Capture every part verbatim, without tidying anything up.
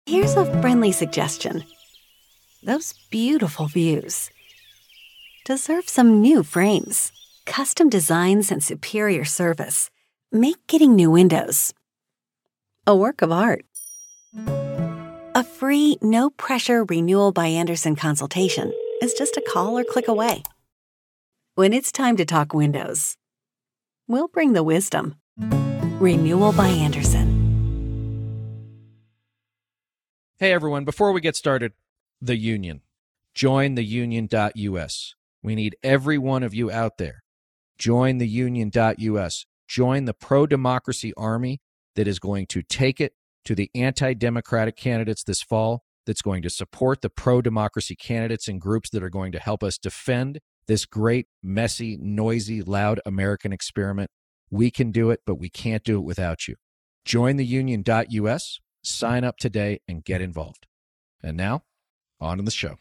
Here's a friendly suggestion. Those beautiful views deserve some new frames. Custom designs and superior service make getting new windows a work of art. A free, no-pressure renewal by Andersen consultation is just a call or click away. When it's time to talk windows, we'll bring the wisdom. Renewal by Andersen. Hey everyone, before we get started, the union. Join the union dot U S. We need every one of you out there. Join the union dot U S. Join the pro-democracy army that is going to take it to the anti-democratic candidates this fall, that's going to support the pro-democracy candidates and groups that are going to help us defend this great, messy, noisy, loud American experiment. We can do it, but we can't do it without you. Join the union dot U S. Sign up today and get involved. And now, on to the show.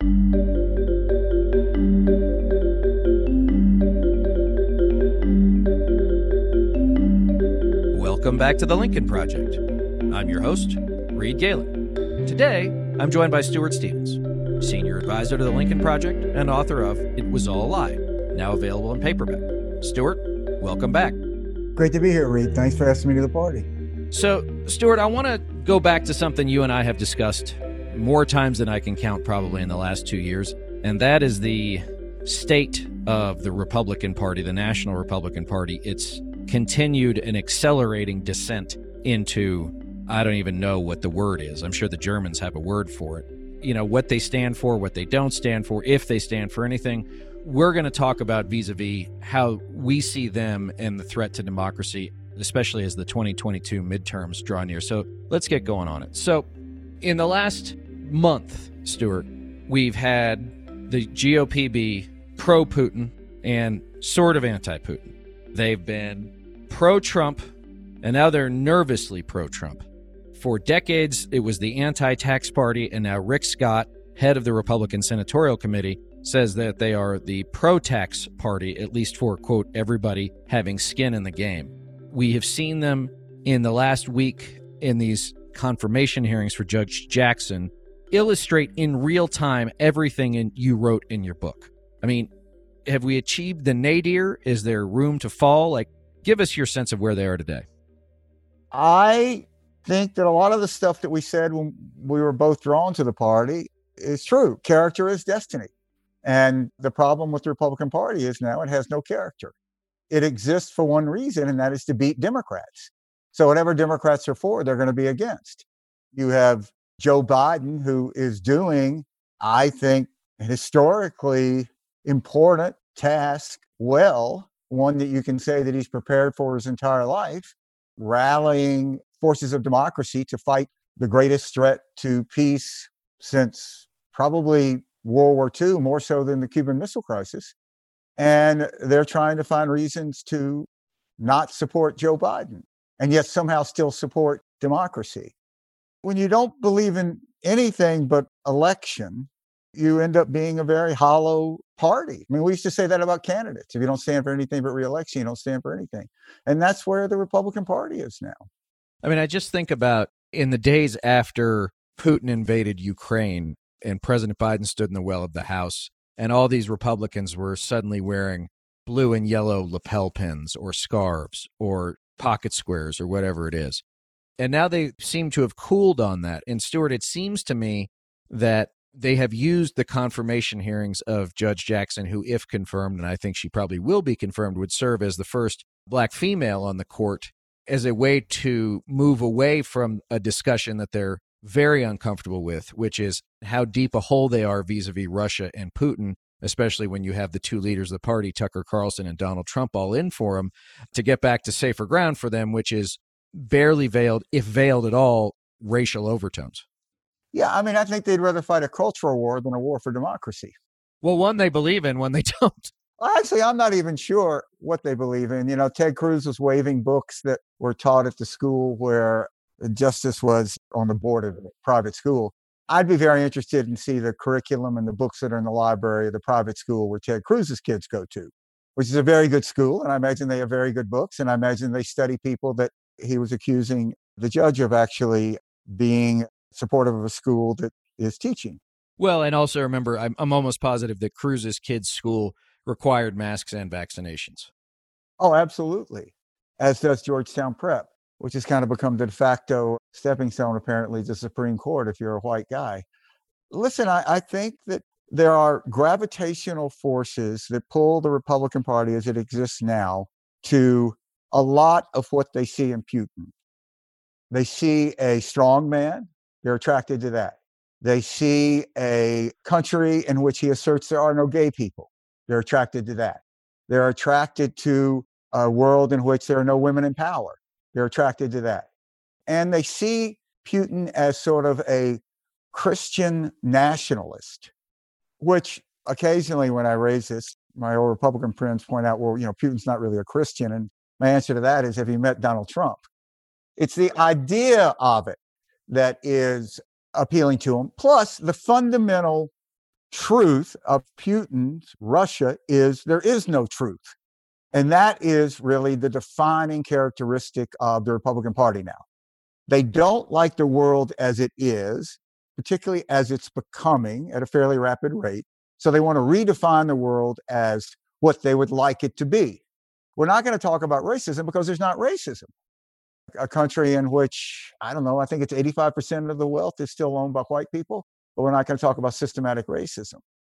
Welcome back to The Lincoln Project. I'm your host, Reed Galen. Today, I'm joined by Stuart Stevens, Senior Advisor to The Lincoln Project and author of It Was All a Lie, now available in paperback. Stuart, welcome back. Great to be here, Reed. Thanks for asking me to the party. So, Stuart, I want to go back to something you and I have discussed more times than I can count probably in the last two years, and that is the state of the Republican Party, the National Republican Party. It's continued an accelerating descent into, I don't even know what the word is. I'm sure the Germans have a word for it. You know, what they stand for, what they don't stand for, if they stand for anything. We're going to talk about vis-a-vis how we see them and the threat to democracy, especially as the twenty twenty-two midterms draw near. So let's get going on it. So in the last month, Stuart, we've had the G O P be pro-Putin and sort of anti-Putin. They've been pro-Trump, and now they're nervously pro-Trump. For decades, it was the anti-tax party, and now Rick Scott, head of the Republican Senatorial Committee, says that they are the pro-tax party, at least for, quote, everybody having skin in the game. We have seen them in the last week in these confirmation hearings for Judge Jackson illustrate in real time everything in, you wrote in your book. I mean, have we achieved the nadir? Is there room to fall? Like, give us your sense of where they are today. I think that a lot of the stuff that we said when we were both drawn to the party is true. Character is destiny. And the problem with the Republican Party is now it has no character. It exists for one reason, and that is to beat Democrats. So whatever Democrats are for, they're going to be against. You have Joe Biden, who is doing, I think, a historically important task well, one that you can say that he's prepared for his entire life, rallying forces of democracy to fight the greatest threat to peace since probably World War Two, more so than the Cuban Missile Crisis. And they're trying to find reasons to not support Joe Biden and yet somehow still support democracy. When you don't believe in anything but election, you end up being a very hollow party. I mean, we used to say that about candidates. If you don't stand for anything but re-election, you don't stand for anything. And that's where the Republican Party is now. I mean, I just think about in the days after Putin invaded Ukraine and President Biden stood in the well of the House, and all these Republicans were suddenly wearing blue and yellow lapel pins or scarves or pocket squares or whatever it is. And now they seem to have cooled on that. And Stuart, it seems to me that they have used the confirmation hearings of Judge Jackson, who, if confirmed, and I think she probably will be confirmed, would serve as the first black female on the court, as a way to move away from a discussion that they're very uncomfortable with, which is how deep a hole they are vis-a-vis Russia and Putin, especially when you have the two leaders of the party, Tucker Carlson and Donald Trump, all in for them, to get back to safer ground for them, which is barely veiled, if veiled at all, racial overtones. Yeah, I mean, I think they'd rather fight a cultural war than a war for democracy. Well, one they believe in, one they don't. Well, actually, I'm not even sure what they believe in. You know, Ted Cruz was waving books that were taught at the school where Justice was on the board of a private school. I'd be very interested in see the curriculum and the books that are in the library of the private school where Ted Cruz's kids go to, which is a very good school. And I imagine they have very good books. And I imagine they study people that he was accusing the judge of actually being supportive of a school that is teaching. Well, and also remember, I'm, I'm almost positive that Cruz's kids' school required masks and vaccinations. Oh, absolutely. As does Georgetown Prep, which has kind of become the de facto stepping stone, apparently, to the Supreme Court if you're a white guy. Listen, I, I think that there are gravitational forces that pull the Republican Party as it exists now to a lot of what they see in Putin. They see a strong man, they're attracted to that. They see a country in which he asserts there are no gay people, they're attracted to that. They're attracted to a world in which there are no women in power, they're attracted to that. And they see Putin as sort of a Christian nationalist, which occasionally when I raise this, my old Republican friends point out, well, you know, Putin's not really a Christian. And my answer to that is, have you met Donald Trump? It's the idea of it that is appealing to him. Plus, the fundamental truth of Putin's Russia is there is no truth. And that is really the defining characteristic of the Republican Party now. They don't like the world as it is, particularly as it's becoming at a fairly rapid rate. So they want to redefine the world as what they would like it to be. We're not going to talk about racism because there's not racism. A country in which, I don't know, I think it's eighty-five percent of the wealth is still owned by white people, but we're not going to talk about systematic racism.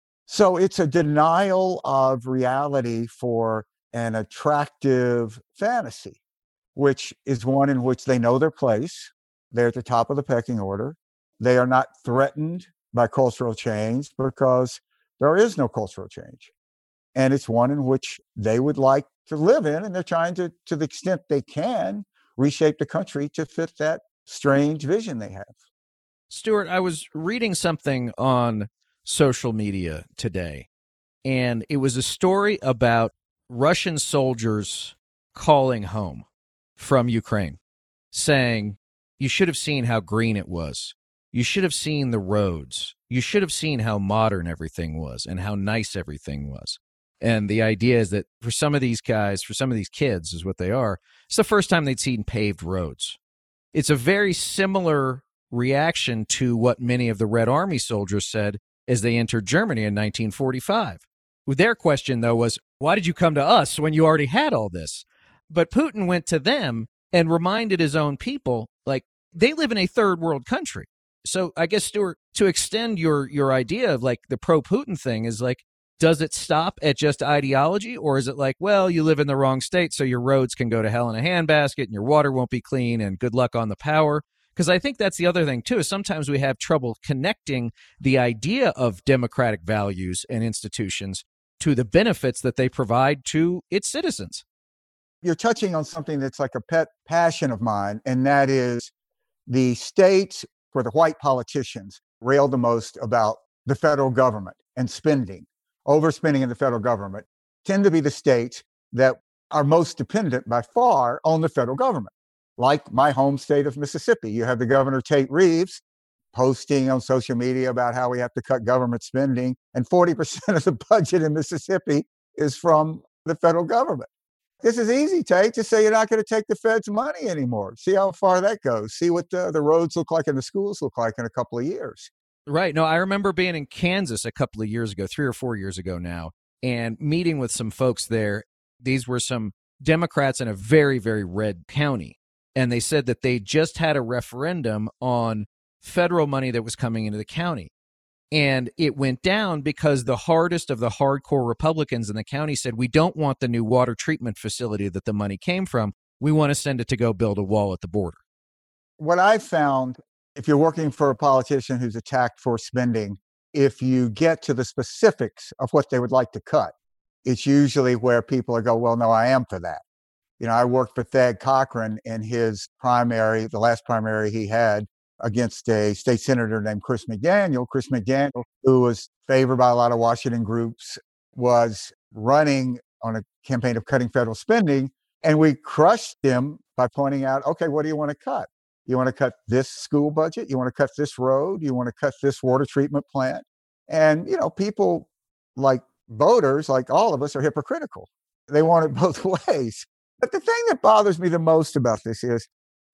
So it's a denial of reality for an attractive fantasy, which is one in which they know their place. They're at the top of the pecking order. They are not threatened by cultural change because there is no cultural change. And it's one in which they would like to live in, and they're trying to, to the extent they can, reshape the country to fit that strange vision they have. Stuart, I was reading something on social media today, and it was a story about Russian soldiers calling home from Ukraine, saying, you should have seen how green it was. You should have seen the roads. You should have seen how modern everything was and how nice everything was. And the idea is that for some of these guys, for some of these kids is what they are, it's the first time they'd seen paved roads. It's a very similar reaction to what many of the Red Army soldiers said as they entered Germany in nineteen forty-five. Their question, though, was, why did you come to us when you already had all this? But Putin went to them and reminded his own people, like, they live in a third world country. So I guess, Stuart, to extend your your idea of like the pro-Putin thing is like, does it stop at just ideology, or is it like, well, you live in the wrong state, so your roads can go to hell in a handbasket and your water won't be clean and good luck on the power? Because I think that's the other thing, too, is sometimes we have trouble connecting the idea of democratic values and institutions to the benefits that they provide to its citizens. You're touching on something that's like a pet passion of mine, and that is the states where the white politicians rail the most about the federal government and spending. Overspending in the federal government tend to be the states that are most dependent by far on the federal government. Like my home state of Mississippi, you have the Governor Tate Reeves posting on social media about how we have to cut government spending, and forty percent of the budget in Mississippi is from the federal government. This is easy, Tate, to say you're not going to take the Fed's money anymore. See how far that goes. See what the, the roads look like and the schools look like in a couple of years. Right. No, I remember being in Kansas a couple of years ago, three or four years ago now, and meeting with some folks there. These were some Democrats in a very, very red county. And they said that they just had a referendum on federal money that was coming into the county. And it went down because the hardest of the hardcore Republicans in the county said, we don't want the new water treatment facility that the money came from. We want to send it to go build a wall at the border. What I found, if you're working for a politician who's attacked for spending, if you get to the specifics of what they would like to cut, it's usually where people go, well, no, I am for that. You know, I worked for Thad Cochran in his primary, the last primary he had against a state senator named Chris McDaniel. Chris McDaniel, who was favored by a lot of Washington groups, was running on a campaign of cutting federal spending. And we crushed him by pointing out, okay, what do you want to cut? You want to cut this school budget? You want to cut this road? You want to cut this water treatment plant? And, you know, people like voters, like all of us, are hypocritical. They want it both ways. But the thing that bothers me the most about this is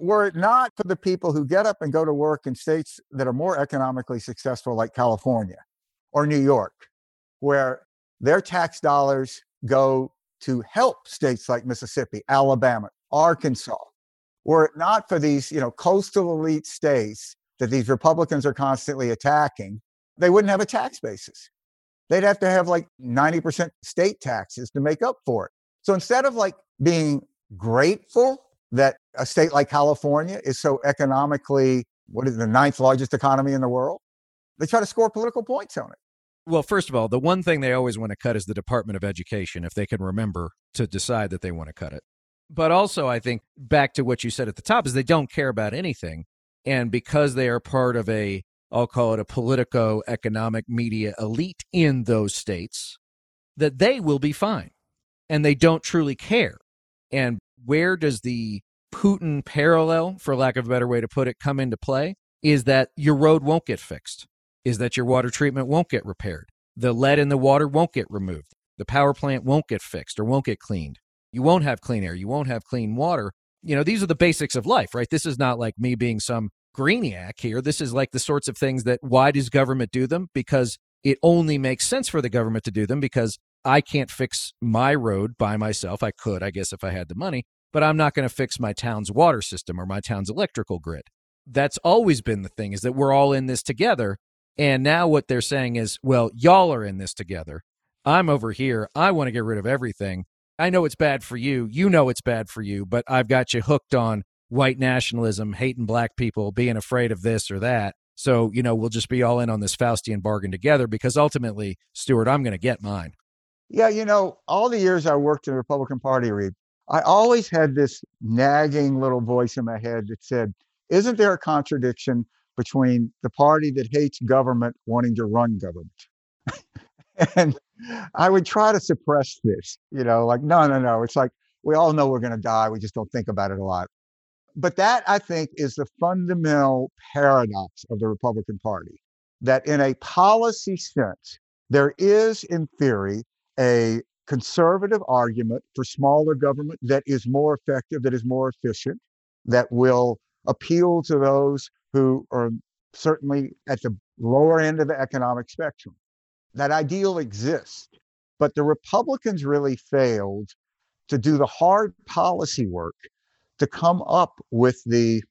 Were it not for the people who get up and go to work in states that are more economically successful, like California or New York, where their tax dollars go to help states like Mississippi, Alabama, Arkansas, were it not for these, you know, coastal elite states that these Republicans are constantly attacking, they wouldn't have a tax basis. They'd have to have like ninety percent state taxes to make up for it. So instead of like being grateful that a state like California is so economically, what is the ninth largest economy in the world, they try to score political points on it. Well, first of all, the one thing they always want to cut is the Department of Education, if they can remember to decide that they want to cut it. But also, I think, back to what you said at the top, is they don't care about anything. And because they are part of a, I'll call it a politico-economic media elite in those states, that they will be fine. And they don't truly care. And where does the Putin parallel, for lack of a better way to put it, come into play? Is that your road won't get fixed. Is that your water treatment won't get repaired. The lead in the water won't get removed. The power plant won't get fixed or won't get cleaned. You won't have clean air. You won't have clean water. You know, these are the basics of life, right? This is not like me being some greeniac here. This is like the sorts of things that, why does government do them? Because it only makes sense for the government to do them, because I can't fix my road by myself. I could, I guess, if I had the money, but I'm not going to fix my town's water system or my town's electrical grid. That's always been the thing, is that we're all in this together. And now what they're saying is, well, y'all are in this together. I'm over here. I want to get rid of everything. I know it's bad for you. You know it's bad for you, but I've got you hooked on white nationalism, hating black people, being afraid of this or that. So, you know, we'll just be all in on this Faustian bargain together, because ultimately, Stuart, I'm going to get mine. Yeah, you know, all the years I worked in the Republican Party, Reed, I always had this nagging little voice in my head that said, isn't there a contradiction between the party that hates government wanting to run government? And I would try to suppress this, you know, like, no, no, no. It's like, we all know we're going to die. We just don't think about it a lot. But that, I think, is the fundamental paradox of the Republican Party, that in a policy sense, there is, in theory, a conservative argument for smaller government that is more effective, that is more efficient, that will appeal to those who are certainly at the lower end of the economic spectrum. That ideal exists, but the Republicans really failed to do the hard policy work to come up with the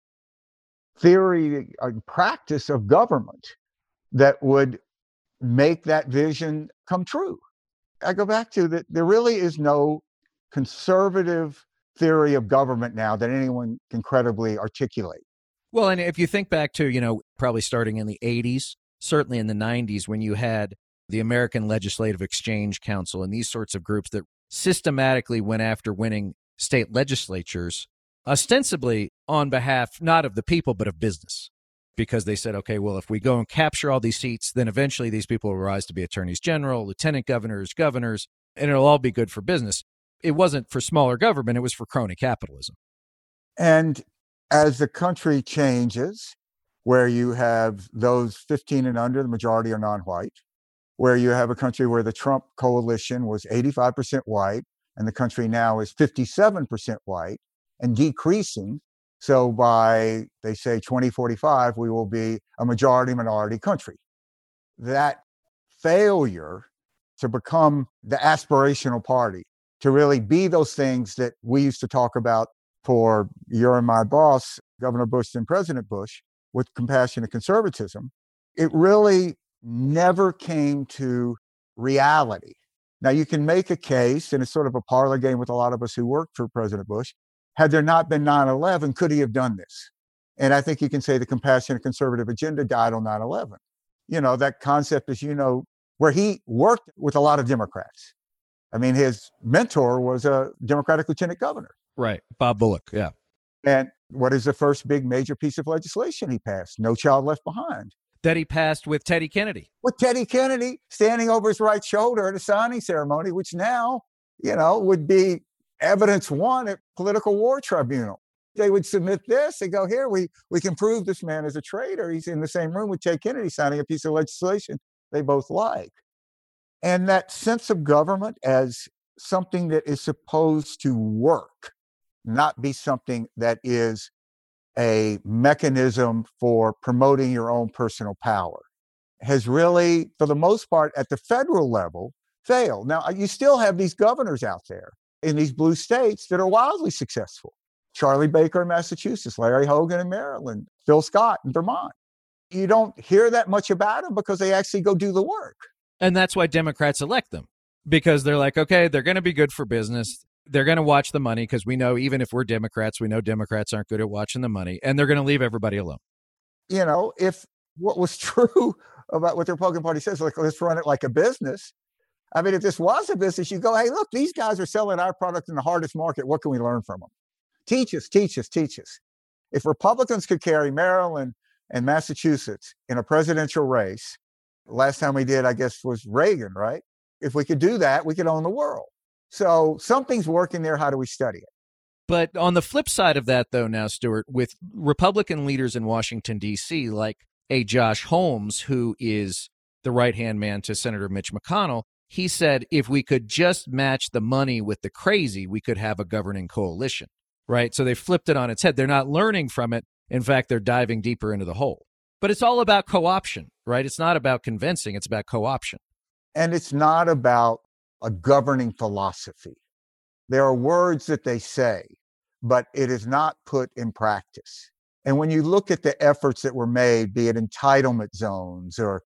theory and practice of government that would make that vision come true. I go back to that there really is no conservative theory of government now that anyone can credibly articulate. Well, and if you think back to, you know, probably starting in the eighties, certainly in the nineties, when you had the American Legislative Exchange Council and these sorts of groups that systematically went after winning state legislatures, ostensibly on behalf not of the people, but of business. Because they said, okay, well, if we go and capture all these seats, then eventually these people will rise to be attorneys general, lieutenant governors, governors, and it'll all be good for business. It wasn't for smaller government. It was for crony capitalism. And as the country changes, where you have those fifteen and under, the majority are non-white, where you have a country where the Trump coalition was eighty-five percent white, and the country now is fifty-seven percent white and decreasing. So by, they say, twenty forty-five, we will be a majority-minority country. That failure to become the aspirational party, to really be those things that we used to talk about for your and my boss, Governor Bush and President Bush, with compassionate conservatism, it really never came to reality. Now, you can make a case, and it's sort of a parlor game with a lot of us who worked for President Bush. Had there not been nine eleven, could he have done this? And I think you can say the compassionate conservative agenda died on nine eleven. You know, that concept, as you know, where he worked with a lot of Democrats. I mean, his mentor was a Democratic lieutenant governor. Right. Bob Bullock. Yeah. And what is the first big major piece of legislation he passed? No Child Left Behind. That he passed with Teddy Kennedy. With Teddy Kennedy standing over his right shoulder at a signing ceremony, which now, you know, would be evidence one at political war tribunal. They would submit this and go, here, we, we can prove this man is a traitor. He's in the same room with Ted Kennedy signing a piece of legislation they both like. And that sense of government as something that is supposed to work, not be something that is a mechanism for promoting your own personal power, has really, for the most part, at the federal level, failed. Now, you still have these governors out there in these blue states that are wildly successful. Charlie Baker in Massachusetts, Larry Hogan in Maryland, Phil Scott in Vermont. You don't hear that much about them because they actually go do the work. And that's why Democrats elect them, because they're like, okay, they're going to be good for business. They're going to watch the money, because we know even if we're Democrats, we know Democrats aren't good at watching the money, and they're going to leave everybody alone. You know, if what was true about what the Republican Party says, like, let's run it like a business. I mean, if this was a business, you go, hey, look, these guys are selling our product in the hardest market. What can we learn from them? Teach us, teach us, teach us. If Republicans could carry Maryland and Massachusetts in a presidential race, last time we did, I guess, was Reagan, right? If we could do that, we could own the world. So something's working there. How do we study it? But on the flip side of that, though, now, Stuart, with Republican leaders in Washington, D C, like a Josh Holmes, who is the right-hand man to Senator Mitch McConnell, he said if we could just match the money with the crazy, we could have a governing coalition, right? So they flipped it on its head. They're not learning from it. In fact, they're diving deeper into the hole. But it's all about co-option, right? It's not about convincing. It's about co-option. And it's not about a governing philosophy. There are words that they say, but it is not put in practice. And when you look at the efforts that were made, be it entitlement zones or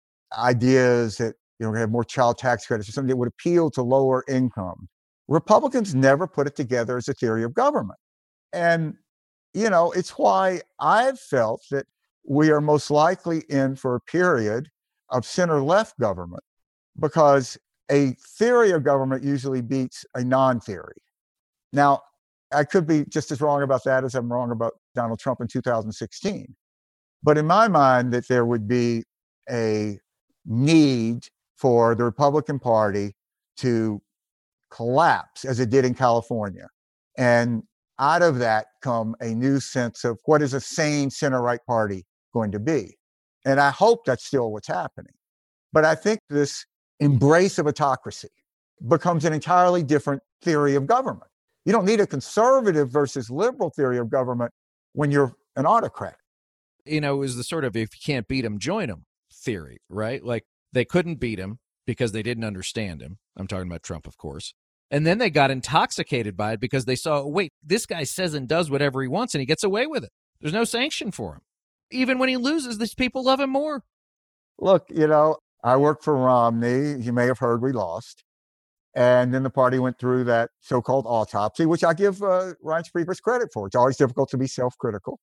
ideas that, you know, have more child tax credits or something that would appeal to lower income, Republicans never put it together as a theory of government. And, you know, it's why I've felt that we are most likely in for a period of center-left government, because a theory of government usually beats a non-theory. Now, I could be just as wrong about that as I'm wrong about Donald Trump in two thousand sixteen. But in my mind, that there would be a need for the Republican Party to collapse as it did in California. And out of that come a new sense of what is a sane center-right party going to be. And I hope that's still what's happening. But I think this embrace of autocracy becomes an entirely different theory of government. You don't need a conservative versus liberal theory of government when you're an autocrat. You know, it was the sort of if you can't beat him, join him theory, right? Like they couldn't beat him because they didn't understand him. I'm talking about Trump, of course. And then they got intoxicated by it because they saw, wait, this guy says and does whatever he wants and he gets away with it. There's no sanction for him. Even when he loses, these people love him more. Look, you know, I worked for Romney. You may have heard we lost. And then the party went through that so-called autopsy, which I give uh, Reince Priebus credit for. It's always difficult to be self-critical.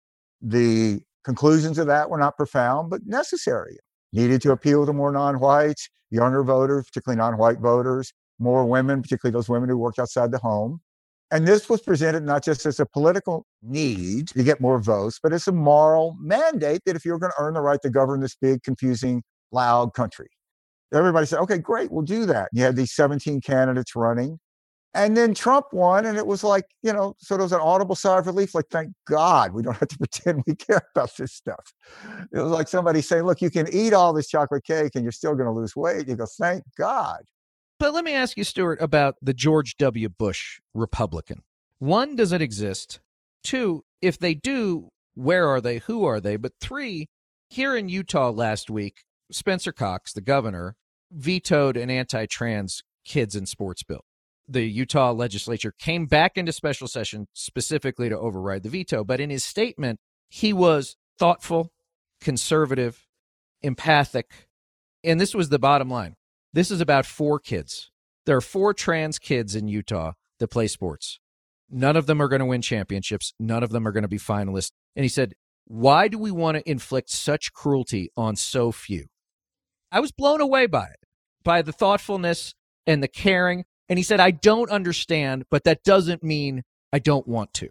The conclusions of that were not profound, but necessary. Needed to appeal to more non-whites, younger voters, particularly non-white voters, more women, particularly those women who worked outside the home. And this was presented not just as a political need to get more votes, but as a moral mandate that if you're going to earn the right to govern this big, confusing, loud country. Everybody said, okay, great, we'll do that. You had these seventeen candidates running. And then Trump won, and it was like, you know, so there was an audible sigh of relief, like, thank God we don't have to pretend we care about this stuff. It was like somebody saying, look, you can eat all this chocolate cake and you're still going to lose weight. You go, thank God. But let me ask you, Stuart, about the George W. Bush Republican. One, does it exist? Two, if they do, where are they? Who are they? But three, here in Utah last week, Spencer Cox, the governor, vetoed an anti-trans kids in sports bill. The Utah legislature came back into special session specifically to override the veto. But in his statement, he was thoughtful, conservative, empathic. And this was the bottom line. This is about four kids. There are four trans kids in Utah that play sports. None of them are going to win championships. None of them are going to be finalists. And he said, why do we want to inflict such cruelty on so few? I was blown away by it, by the thoughtfulness and the caring. And he said, I don't understand, but that doesn't mean I don't want to.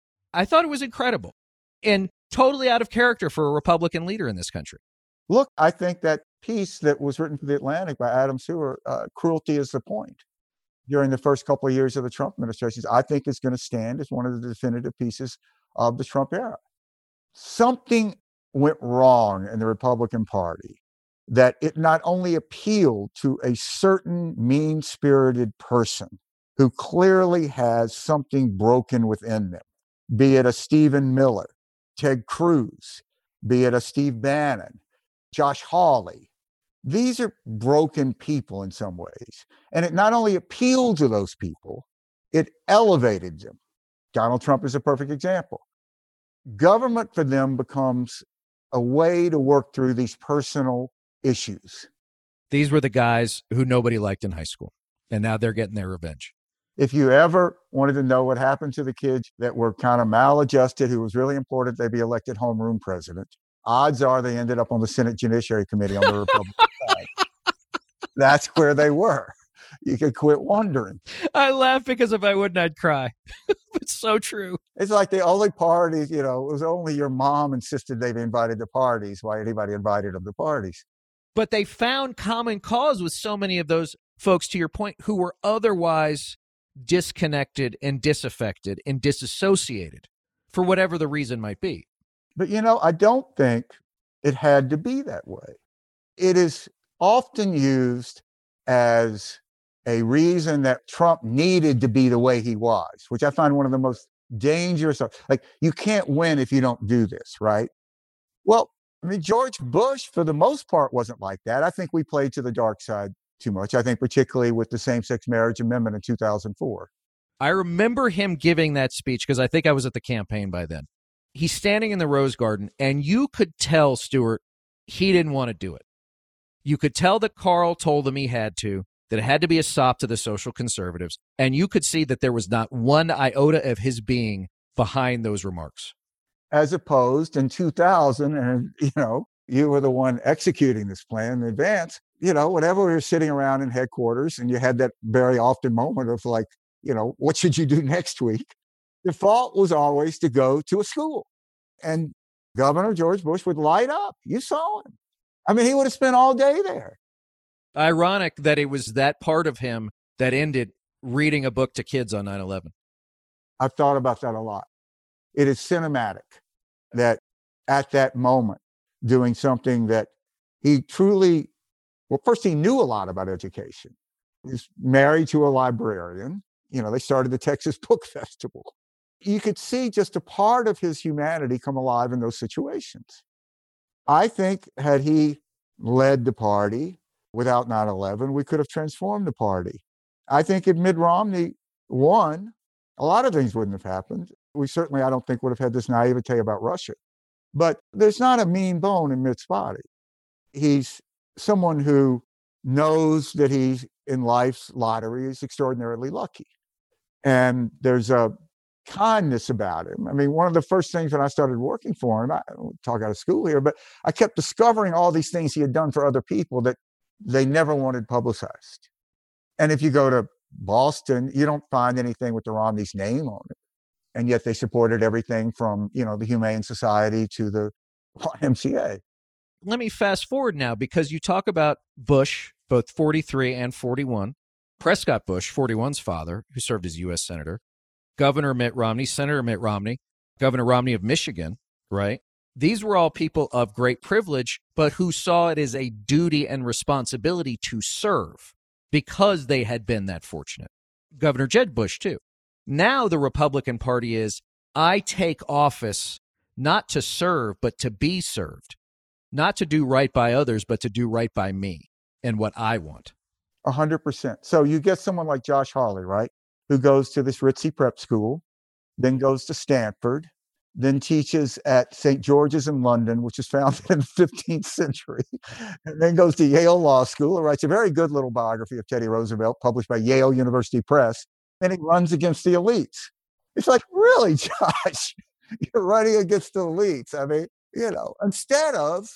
I thought it was incredible and totally out of character for a Republican leader in this country. Look, I think that piece that was written for The Atlantic by Adam Sewer, uh, Cruelty is the Point, during the first couple of years of the Trump administration, I think is going to stand as one of the definitive pieces of the Trump era. Something went wrong in the Republican Party that it not only appealed to a certain mean-spirited person who clearly has something broken within them, be it a Stephen Miller, Ted Cruz, be it a Steve Bannon, Josh Hawley. These are broken people in some ways. And it not only appealed to those people, it elevated them. Donald Trump is a perfect example. Government for them becomes a way to work through these personal issues. These were the guys who nobody liked in high school, and now they're getting their revenge. If you ever wanted to know what happened to the kids that were kind of maladjusted, who was really important they be elected homeroom president, odds are they ended up on the Senate Judiciary Committee on the Republican side. That's where they were. You could quit wondering. I laugh because if I wouldn't, I'd cry. It's so true. It's like the only parties, you know, it was only your mom insisted they be invited to parties. Why anybody invited them to parties? But they found common cause with so many of those folks, to your point, who were otherwise disconnected and disaffected and disassociated for whatever the reason might be. But, you know, I don't think it had to be that way. It is often used as a reason that Trump needed to be the way he was, which I find one of the most dangerous. Like, you can't win if you don't do this, right? Well, I mean, George Bush, for the most part, wasn't like that. I think we played to the dark side too much. I think particularly with the same-sex marriage amendment in two thousand four. I remember him giving that speech because I think I was at the campaign by then. He's standing in the Rose Garden, and you could tell, Stuart, he didn't want to do it. You could tell that Carl told him he had to, that it had to be a sop to the social conservatives, and you could see that there was not one iota of his being behind those remarks. As opposed in two thousand, and, you know, you were the one executing this plan in advance, you know, whenever we were sitting around in headquarters and you had that very often moment of like, you know, what should you do next week? The thought was always to go to a school. And Governor George Bush would light up. You saw him. I mean, he would have spent all day there. Ironic that it was that part of him that ended reading a book to kids on nine eleven. I've thought about that a lot. It is cinematic that at that moment, doing something that he truly, well, first he knew a lot about education. He was married to a librarian. You know, they started the Texas Book Festival. You could see just a part of his humanity come alive in those situations. I think had he led the party without nine eleven, we could have transformed the party. I think if Mitt Romney won, a lot of things wouldn't have happened. We certainly, I don't think, would have had this naivete about Russia. But there's not a mean bone in Mitt's body. He's someone who knows that he's in life's lottery is extraordinarily lucky. And there's a kindness about him. I mean, one of the first things when I started working for him, I don't talk out of school here, but I kept discovering all these things he had done for other people that they never wanted publicized. And if you go to Boston, you don't find anything with the Romney's name on it. And yet they supported everything from, you know, the Humane Society to the Y M C A. Let me fast forward now, because you talk about Bush, both forty-three and forty-one, Prescott Bush, forty-one's father, who served as U S Senator, Governor Mitt Romney, Senator Mitt Romney, Governor Romney of Michigan, right? These were all people of great privilege, but who saw it as a duty and responsibility to serve because they had been that fortunate. Governor Jeb Bush, too. Now the Republican Party is, I take office not to serve, but to be served. Not to do right by others, but to do right by me and what I want. A hundred percent. So you get someone like Josh Hawley, right, who goes to this ritzy prep school, then goes to Stanford, then teaches at Saint George's in London, which was founded in the fifteenth century, and then goes to Yale Law School and writes a very good little biography of Teddy Roosevelt, published by Yale University Press. Then he runs against the elites. It's like, really, Josh, you're running against the elites. I mean, you know, instead of,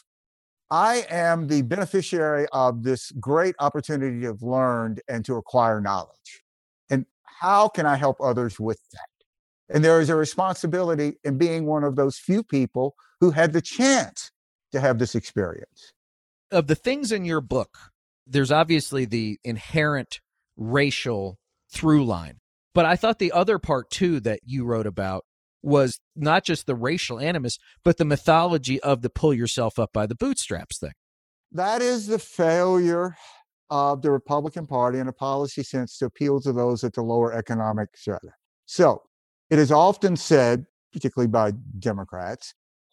I am the beneficiary of this great opportunity to have learned and to acquire knowledge. And how can I help others with that? And there is a responsibility in being one of those few people who had the chance to have this experience. Of the things in your book, there's obviously the inherent racial through line. But I thought the other part, too, that you wrote about was not just the racial animus, but the mythology of the pull yourself up by the bootstraps thing. That is the failure of the Republican Party in a policy sense to appeal to those at the lower economic strata. So it is often said, particularly by Democrats,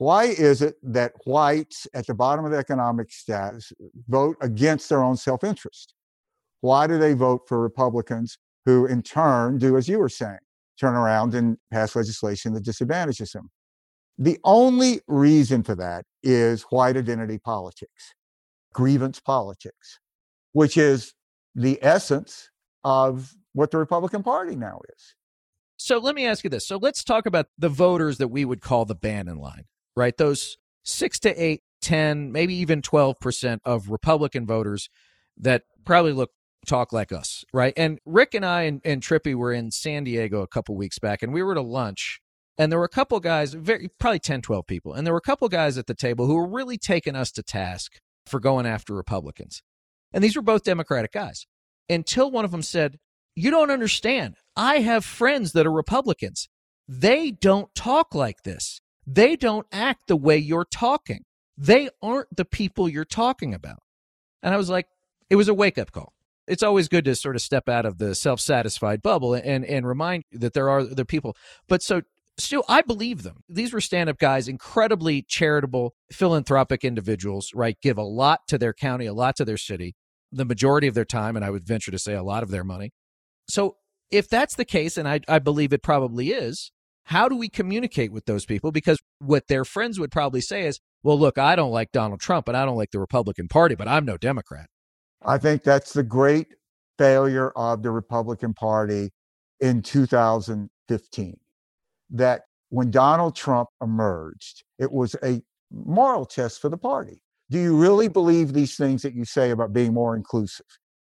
Why is it that whites at the bottom of the economic status vote against their own self-interest? Why do they vote for Republicans who in turn do, as you were saying, turn around and pass legislation that disadvantages them? The only reason for that is white identity politics, grievance politics, which is the essence of what the Republican Party now is. So let me ask you this. So let's talk about the voters that we would call the Bannon line, right? Those six to eight, ten, maybe even twelve percent of Republican voters that probably look, talk like us, right? And Rick and I and, and Trippy were in San Diego a couple weeks back, and we were at a lunch, and there were a couple guys, very, probably ten, twelve people, and there were a couple guys at the table who were really taking us to task for going after Republicans. And these were both Democratic guys, until one of them said, "You don't understand. I have friends that are Republicans. They don't talk like this. They don't act the way you're talking. They aren't the people you're talking about." And I was like, it was a wake-up call. It's always good to sort of step out of the self-satisfied bubble and, and remind that there are other people. But so still, I believe them. These were stand-up guys, incredibly charitable, philanthropic individuals, right? Give a lot to their county, a lot to their city, the majority of their time, and I would venture to say a lot of their money. So if that's the case, and I, I believe it probably is, how do we communicate with those people? Because what their friends would probably say is, well, look, I don't like Donald Trump and I don't like the Republican Party, but I'm no Democrat. I think that's the great failure of the Republican Party in two thousand fifteen. That when Donald Trump emerged, it was a moral test for the party. Do you really believe these things that you say about being more inclusive?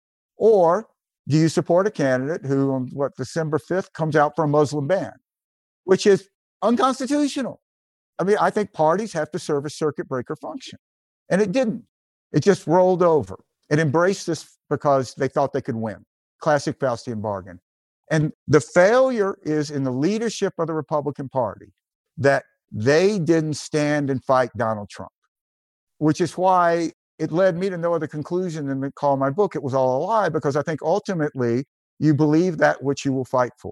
Or do you support a candidate who, on what, December fifth, comes out for a Muslim ban, which is unconstitutional? I mean, I think parties have to serve a circuit breaker function. And it didn't. It just rolled over. It embraced this because they thought they could win. Classic Faustian bargain. And the failure is in the leadership of the Republican Party that they didn't stand and fight Donald Trump, which is why it led me to no other conclusion than to call my book It Was All a Lie, because I think ultimately you believe that which you will fight for.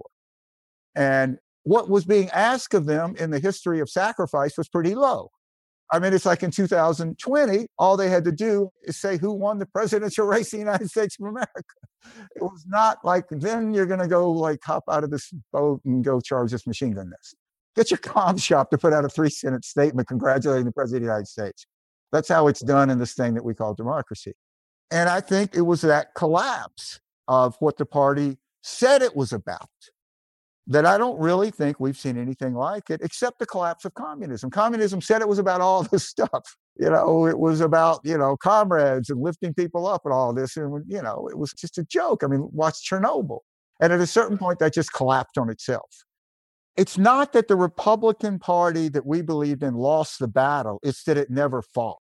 And what was being asked of them in the history of sacrifice was pretty low. I mean, it's like in two thousand twenty, all they had to do is say who won the presidential race in the United States of America. It was not like, then you're going to go like hop out of this boat and go charge this machine gun nest. Get your comm shop to put out a three-sentence statement congratulating the president of the United States. That's how it's done in this thing that we call democracy. And I think it was that collapse of what the party said it was about that I don't really think we've seen anything like it, except the collapse of communism. Communism said it was about all this stuff. You know, it was about, you know, comrades and lifting people up and all this. And, you know, it was just a joke. I mean, watch Chernobyl. And at a certain point, that just collapsed on itself. It's not that the Republican Party that we believed in lost the battle. It's that it never fought.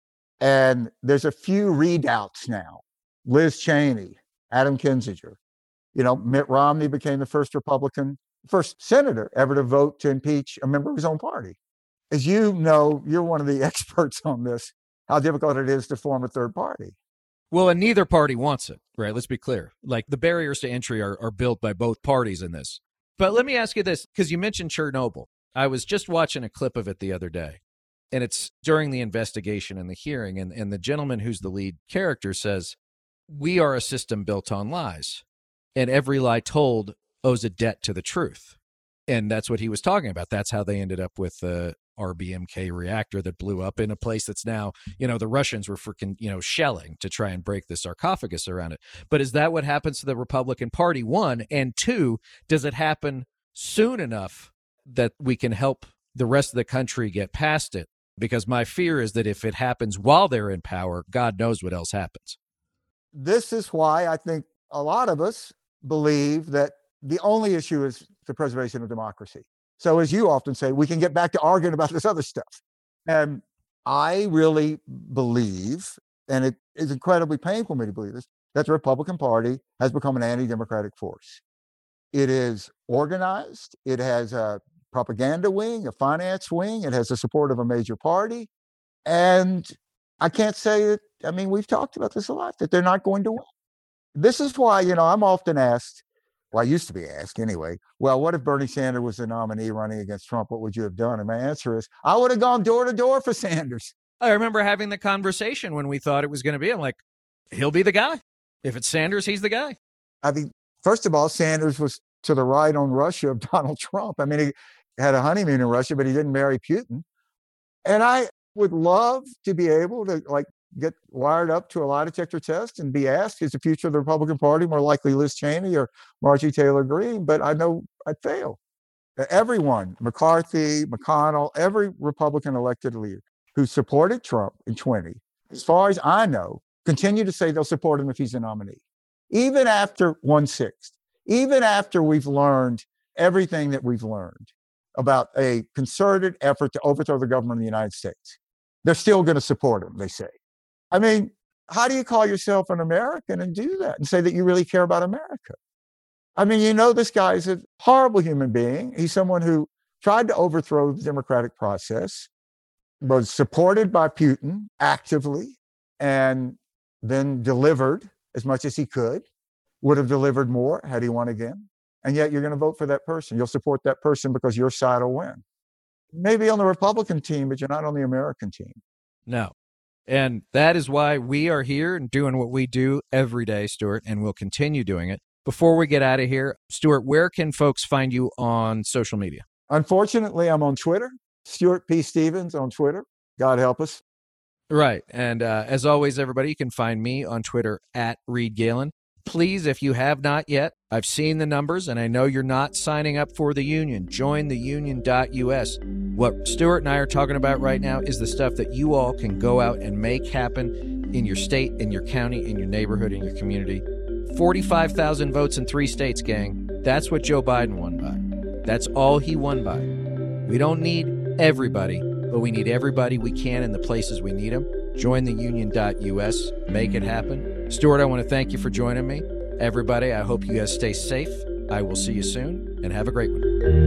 And there's a few redoubts now. Liz Cheney, Adam Kinzinger. You know, Mitt Romney became the first Republican, first senator ever to vote to impeach a member of his own party. As you know, you're one of the experts on this, how difficult it is to form a third party. Well, and neither party wants it, right? Let's be clear. Like the barriers to entry are, are built by both parties in this. But let me ask you this, because you mentioned Chernobyl. I was just watching a clip of it the other day, and it's during the investigation and the hearing. And, and the gentleman who's the lead character says, we are a system built on lies. And every lie told owes a debt to the truth. And that's what he was talking about. That's how they ended up with the R B M K reactor that blew up in a place that's now, you know, the Russians were freaking, you know, shelling to try and break the sarcophagus around it. But is that what happens to the Republican Party? One, and two, does it happen soon enough that we can help the rest of the country get past it? Because my fear is that if it happens while they're in power, God knows what else happens. This is why I think a lot of us believe that the only issue is the preservation of democracy. So as you often say, we can get back to arguing about this other stuff. And I really believe, and it is incredibly painful for me to believe this, that the Republican Party has become an anti-democratic force. It is organized. It has a propaganda wing, a finance wing. It has the support of a major party. And I can't say that, I mean, we've talked about this a lot, that they're not going to win. This is why, you know, I'm often asked, well, I used to be asked anyway, well, what if Bernie Sanders was the nominee running against Trump? What would you have done? And my answer is, I would have gone door to door for Sanders. I remember having the conversation when we thought it was going to be. I'm like, he'll be the guy. If it's Sanders, he's the guy. I mean, first of all, Sanders was to the right on Russia of Donald Trump. I mean, he had a honeymoon in Russia, but he didn't marry Putin. And I would love to be able to like get wired up to a lie detector test and be asked, is the future of the Republican Party more likely Liz Cheney or Marjorie Taylor Greene? But I know I'd fail. Everyone, McCarthy, McConnell, every Republican elected leader who supported Trump in twenty, as far as I know, continue to say they'll support him if he's a nominee. Even after one-sixth, even after we've learned everything that we've learned about a concerted effort to overthrow the government of the United States, they're still going to support him, they say. I mean, how do you call yourself an American and do that and say that you really care about America? I mean, you know, this guy is a horrible human being. He's someone who tried to overthrow the democratic process, was supported by Putin actively, and then delivered as much as he could, would have delivered more had he won again. And yet you're going to vote for that person. You'll support that person because your side will win. Maybe on the Republican team, but you're not on the American team. No. And that is why we are here and doing what we do every day, Stuart, and we'll continue doing it. Before we get out of here, Stuart, where can folks find you on social media? Unfortunately, I'm on Twitter, Stuart P. Stevens on Twitter. God help us. Right. And uh, as always, everybody, you can find me on Twitter at Reed Galen. Please, if you have not yet, I've seen the numbers and I know you're not signing up for the union. Join the union dot U S. What Stuart and I are talking about right now is the stuff that you all can go out and make happen in your state, in your county, in your neighborhood, in your community. forty-five thousand votes in three states, gang. That's what Joe Biden won by. That's all he won by. We don't need everybody, but we need everybody we can in the places we need them. Join the union dot U S. Make it happen. Stuart, I want to thank you for joining me. Everybody, I hope you guys stay safe. I will see you soon, and have a great one.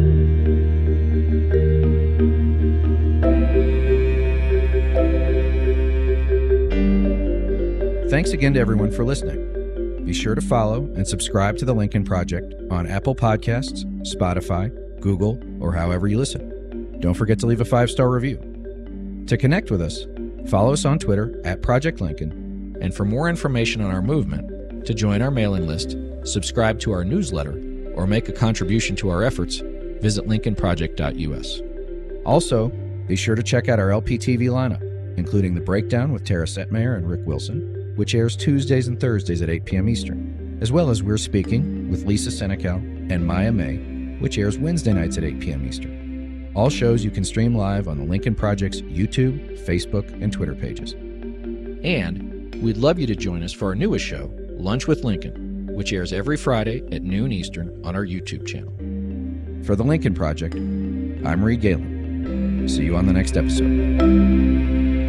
Thanks again to everyone for listening. Be sure to follow and subscribe to The Lincoln Project on Apple Podcasts, Spotify, Google, or however you listen. Don't forget to leave a five-star review. To connect with us, follow us on Twitter at Project Lincoln. And for more information on our movement, to join our mailing list, subscribe to our newsletter, or make a contribution to our efforts, visit Lincoln Project dot U S. Also, be sure to check out our L P T V lineup, including The Breakdown with Tara Setmayer and Rick Wilson, which airs Tuesdays and Thursdays at eight p.m. Eastern, as well as We're Speaking with Lisa Senecal and Maya May, which airs Wednesday nights at eight p.m. Eastern. All shows you can stream live on the Lincoln Project's YouTube, Facebook, and Twitter pages. And we'd love you to join us for our newest show, Lunch with Lincoln, which airs every Friday at noon Eastern on our YouTube channel. For The Lincoln Project, I'm Reed Galen. See you on the next episode.